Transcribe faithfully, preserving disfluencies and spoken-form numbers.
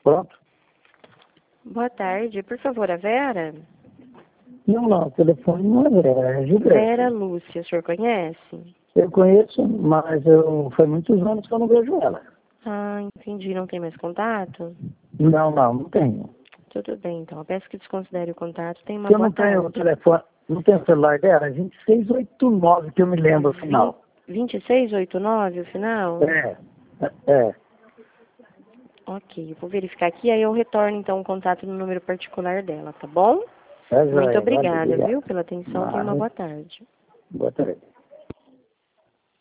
Pronto? Boa tarde. Por favor, a Vera? Não, não, o telefone não é Vera, é Gilberto. Vera Lúcia, o senhor conhece? Eu conheço, mas eu, foi muitos anos que eu não vejo ela. Ah, entendi. Não tem mais contato? Não, não, não tenho. Tudo bem, então. Eu peço que desconsidere o contato. Tenha uma Porque eu boa não tenho o tarde. telefone, não tenho o celular dela, é vinte e seis oitenta e nove que eu me lembro, no final. vinte e seis oitenta e nove, o final? É, é, é. Ok, eu vou verificar aqui, aí eu retorno então o contato no número particular dela, tá bom? É Muito joia, vale, obrigada, obrigado. viu, pela atenção. Tenha uma Nada. boa tarde. Boa tarde.